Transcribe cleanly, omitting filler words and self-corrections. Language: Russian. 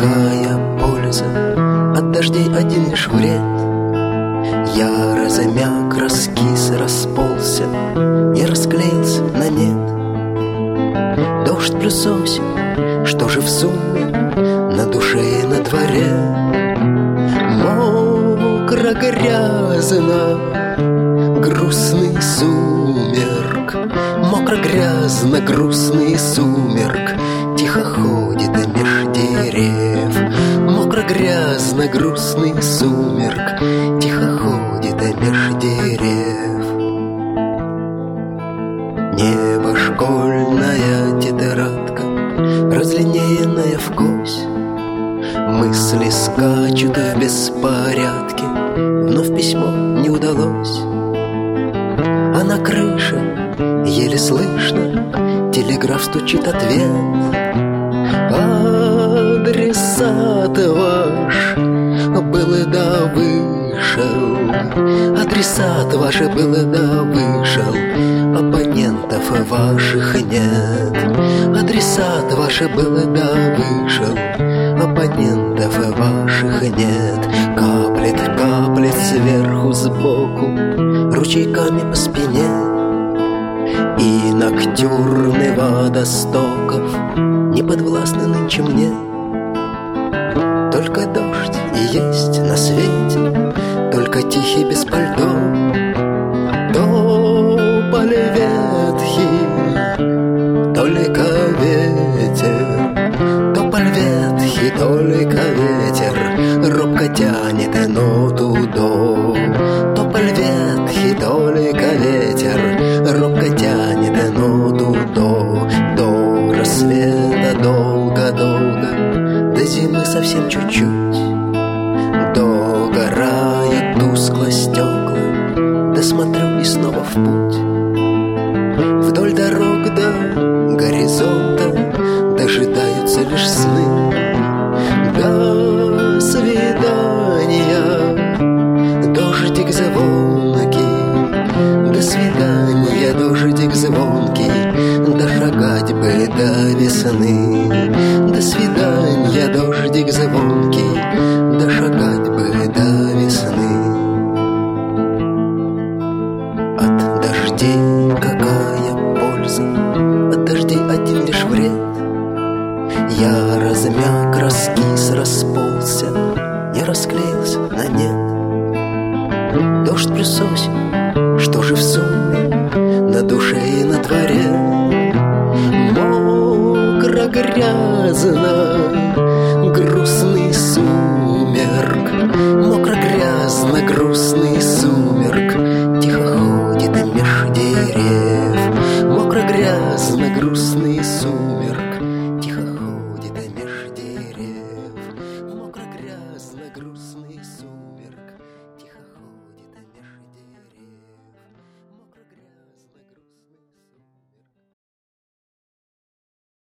какая польза от дождей, один лишь вред. Я размяк, раскис, расползся и расклеился на нет. Дождь плюс осень, что же в сумме на душе и на дворе? Мокро, грязно, грустный сумерк. Мокро, грязно, грустный сумерк тихо ходит меж дерев. Мокро, грязно, грустный сумерк тихо ходит меж дерев. Небо школьная тетрадка, разлинеянная вкось. Мысли скачут в беспорядке, вновь письмо не удалось. А на крыше еле слышно телеграф стучит ответ. Адресат ваш был да вышел, адресат ваш был да вышел, абонентов ваших нет. Адресат ваш был да вышел, абонентов ваших нет. Каплет, каплет сверху сбоку, ручейками по спине. И ноктюрны водостоков не подвластны нынче мне. Только дождь и есть на свете, только тихий без пальто. Тополь ветхий, только ветер. Тополь ветхий, только ветер робко тянет ноту до. Тополь ветхий, только ветер робко тянет ноту до. До рассвета долго-долго, до зимы совсем чуть-чуть. Догорают тускло стекла, да смотрю и снова в путь. Вдоль дорог до горизонта дожидаются лишь сны. До свидания, дождик звонкий. До свидания, дождик звонкий, дошагать бы до весны. До свидания, дождик звонкий, дошагать бы до весны. От дождей какая польза, от дождей один лишь вред. Я размяк, раскис, расползся и расклеился на нет. Дождь плюс осень, что же в сумме на душе и на дворе? Мокро, грязно, грустный сумерк. Мокро, грязно, грустный сумерк тихо ходит меж дерев. Мокро, грязно, грустный